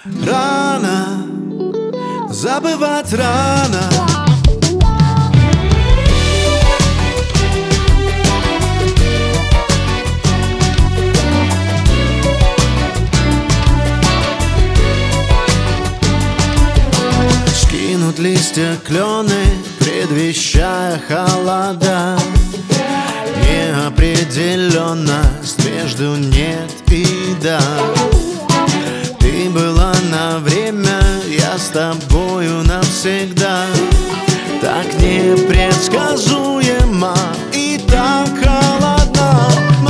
Рано, забывать рано. Скинут листья клены, предвещая холода. Неопределенность между нет и да. Ты была на время, я с тобою навсегда. Так непредсказуемо и так холодно.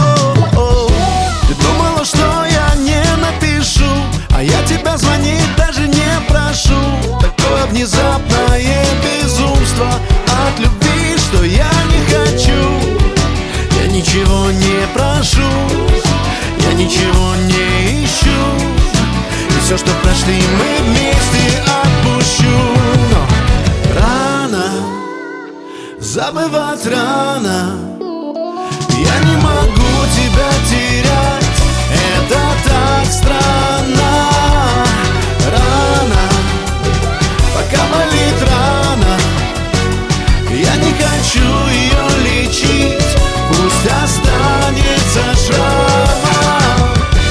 Ты думала, что я не напишу, а я тебя звонить даже не прошу. Такое внезапное безумство от любви, что я не хочу. Я ничего не прошу, я ничего не ищу. И все, что прошли мы вместе, отпущу. Но рано, забывать рано. Я не могу тебя терять, это так странно. Рано, пока болит рана. Я не хочу ее лечить, пусть останется шрамом.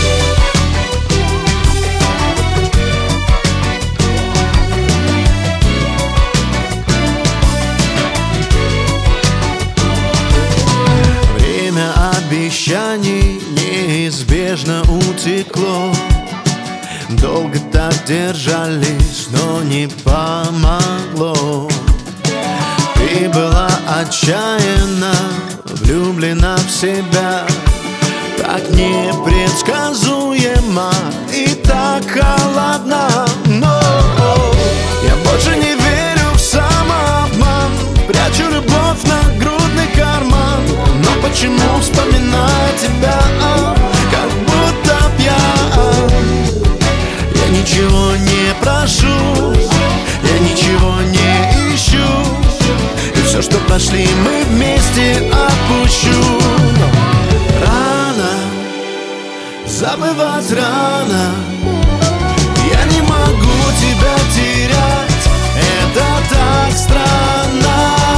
Время обещаний неизбежно утекло. Долго так держались, но не помогло. Ты была отчаянно влюблена в себя. Так непредсказуемо и так холодно. Но я больше не верю в самообман. Прячу любовь в нагрудный карман. Но почему, вспоминая тебя, как будто пьян? Я ничего не прошу, я ничего не ищу. И все, что прошли мы вместе, отпущу. Но рано, забывать рано. Я не могу тебя терять, это так странно.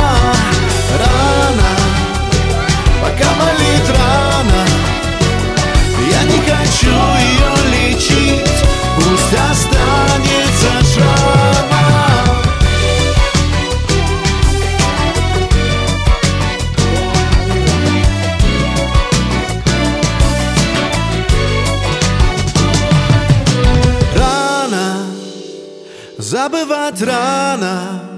Рано, пока болит рана. Я не хочу ее лечить, пусть останется шрамом. Рано, забывать рано.